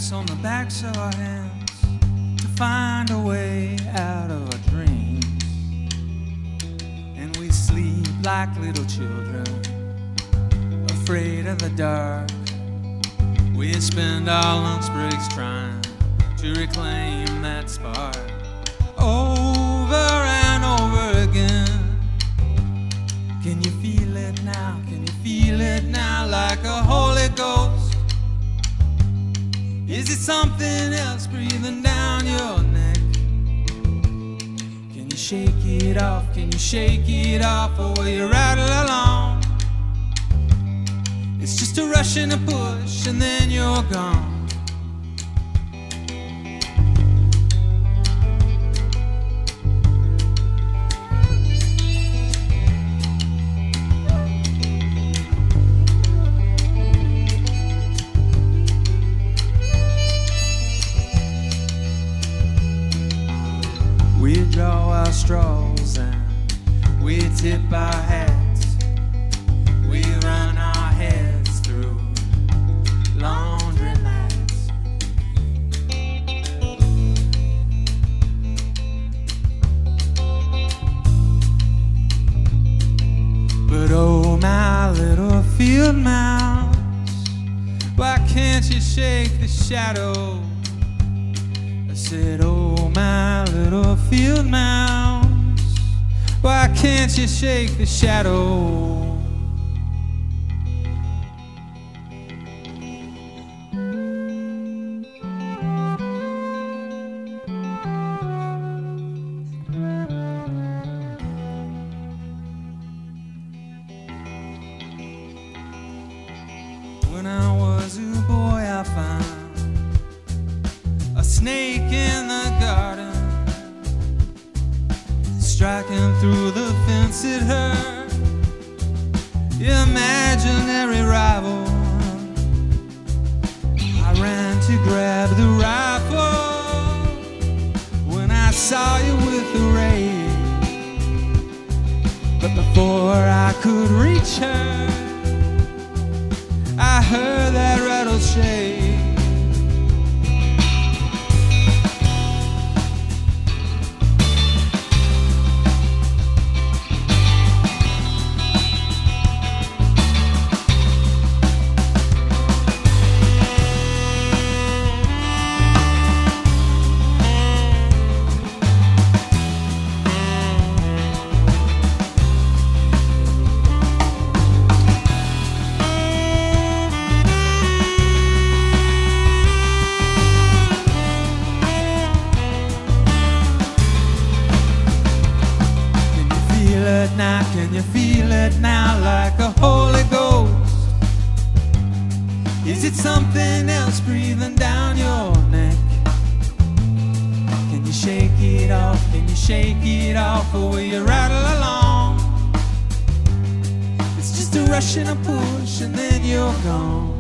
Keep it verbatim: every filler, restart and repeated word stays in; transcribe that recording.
ice on the backs of our hands to find a way out of our dreams. And we sleep like little children, afraid of the dark. We spend our lunch breaks trying to reclaim that spark. Over and over again. Can you feel it now? Can you feel it now like a Holy Ghost? Is it something else breathing down your neck? Can you shake it off? Can you shake it off? Or will you rattle along? It's just a rush and a push and then you're gone. We draw our straws and we tip our hats. We run our heads through laundry mats. But oh, my little field mouse, why can't you shake the shadow? I said, oh, my little field mouse, why can't you shake the shadow? When I was a boy, I found a snake in the garden, striking through the fence. It hurt, imaginary rival. I ran to grab the rifle when I saw you with the rain. But before I could reach her, I heard that rattle shake. Now, can you feel it now like a Holy Ghost? Is it something else breathing down your neck? Can you shake it off? Can you shake it off? Or will you rattle along? It's just a rush and a push and then you're gone.